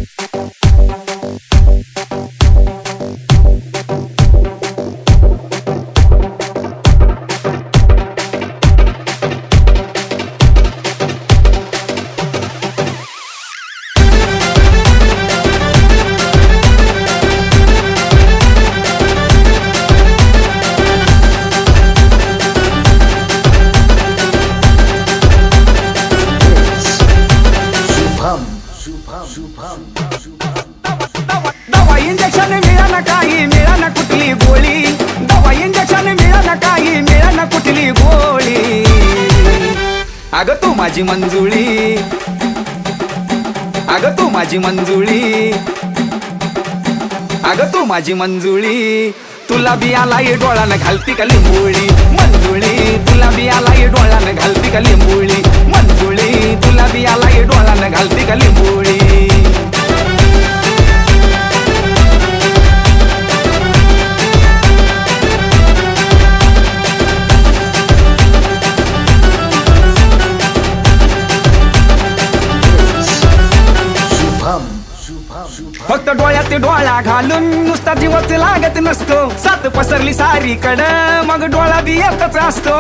दवा इंजेक्शन मिळाना काही मिळाना कुठली गोळी दवा इंजेक्शन मिळाना काही मिळाना कुठली गोळी अगं तू माझी मंजुळी अगं तू माझी मंजुळी अगं तू माझी मंजुळी तुला बी आलाय डोळ्यानं घालती का लिंबोळी मंजुळी तुला बी आलाय डोळ्यानं घालती का लिंबोळी मंजुळी तुला बी आलाय डोळ्यानं घालती का लिंबोळी फक्त डोळ्यात डोळा घालून नुसता जीवच लागत नसतो सात पसरली सारी कड मग डोळा बी येतच असतो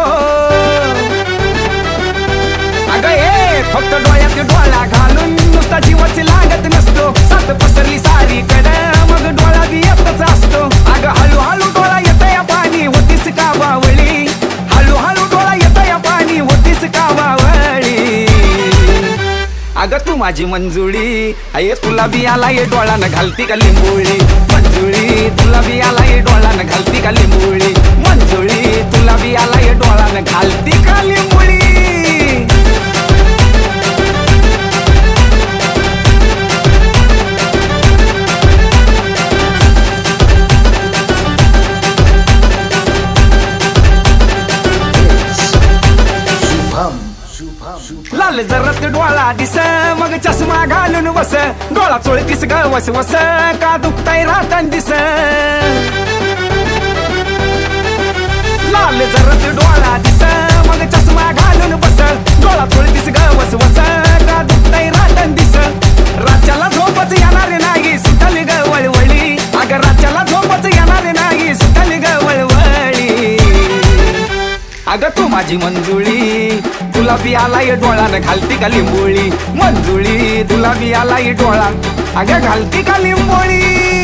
अगं ए फक्त डोळ्यात डोळा घालून नुसता जीवच लागत नसतो सात पसरली सारी कड मग डोळा बी येतच असतो अगं हळूहळू डोळा येत या पाणी होतीस का बावळी हळूहळू डोळा येत या पाणी होतीस का बावळी अगं तू माझी मंजुळी अये तुला बी आलाय डोळ्यानं घालती का लिंबोळी मंजुळी तुला बी आलाय डोळ्यानं घालती का लिंबोळी मंजुळी तुला बी आलाय डोळ्यानं घालती का लिंबोळी लाल जरत डोळा दिस मग चष्मा घालून वस डोळा चोळतीस ग वस वस का दुखताय राहतान दिस लाल जरत डोळा दिस मग चष्मा घालून बस डोळा चोळतीस ग वस वस का दुखताय राहतान दिस रातच्याला झोपच येणार नाही सुटली ग वळवळी अगं रातच्याला झोपच येणार नाही सुटली ग वळवळी अगं तू माझी मंजुळी तुला बी आलाय डोळ्यानं घालती का लिंबोळी मंजुळी तुला बी आलाय डोळा अगं घालती का लिंबोळी